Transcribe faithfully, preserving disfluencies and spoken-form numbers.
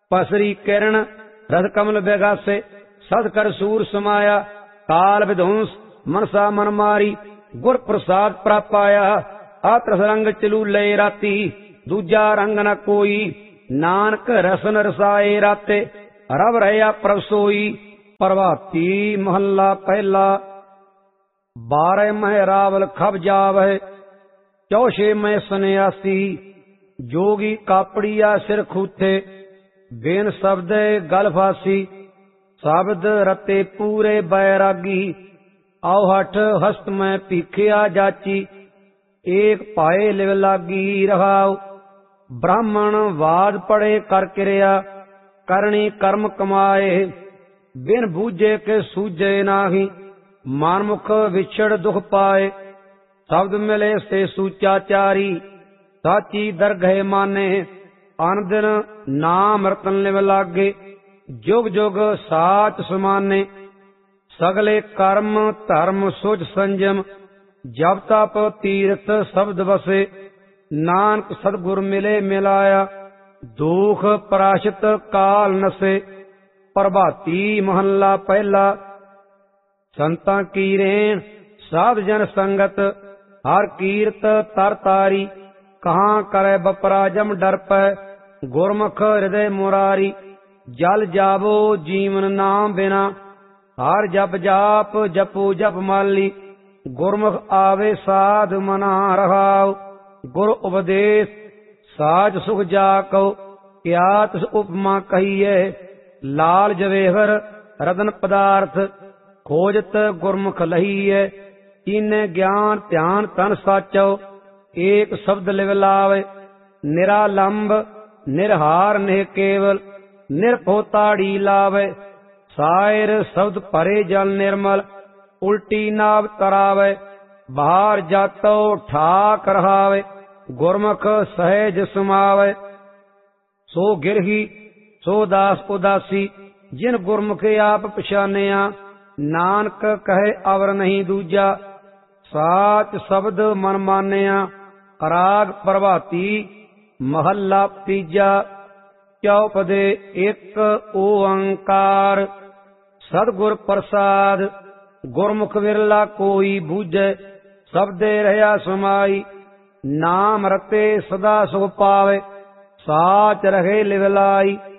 पसरी किरण रथ कमल बेगासे सद कर सूर समाया काल विध्वंस मनसा मन मारी गुर प्रसाद प्रापाया आत्रस रंग चलू ले राती दूजा रंग न कोई नानक रसन रसाए राते रब रहा प्रभ सोई। प्रभाती महला पहला। बारह मह रावल खब जावै चौशे में सन्यासी जोगी कापड़िया सिर खूथे बेन शब्द गल फासी शब्द रते पूरे बैरागी आओहठ हस्त में पीखिया जाची एक पाए लिव लागी रहाओ। ब्राह्मण वाद पड़े कर किरिया करनी कर्म कमाए बिन बूझे के सूझे नाही मानमुख विछड़ दुख पाए। शब्द मिले से सूचाचारी साची दरगह माने अन दिन नाम रतन लिव लागे जुग जुग साच समाने। सगले कर्म धर्म सुच संजम जब तप तीर्थ शब्द बसे नानक सतगुर मिले मिलाया दुख पराशित काल नसे। प्रभाती महला पहला। संतां की रेण साध जन संगत हर कीरत तर तारी कहाँ करे बपराजम डर पै गुरमुख हृदय मुरारी। जल जावो जीवन नाम बिना हर जप जाप जपो जप माली गुरमुख आवे साध मना रहाओ। गुर उपदेश साज सुख जाको क्या तिस उपमा कहिए लाल जवेहर रतन पदार्थ खोजत गुरमुख लहीए। इन्हें ज्ञान ध्यान तन साचो एक शब्द लिव लावे निरालंब निरहार निह केवल निरपोताड़ी लावे। सायर शब्द परे जल निर्मल उल्टी नाव तरावे बाहर जातो ठाक रहावे गुरमुख सहज समावे। सो गिरही सो दास उदासी जिन गुरमुख आप पछानिया नानक कहे अवर नहीं दूजा साच शब्द मन मानिया। राग प्रभाती महला तीजा। चौपदे एक ओंकार सतगुर प्रसाद गुरमुख विरला कोई बूझे शब्दे रहा समाई नाम रते सदा सुख पावे साच रहे लिवलाई।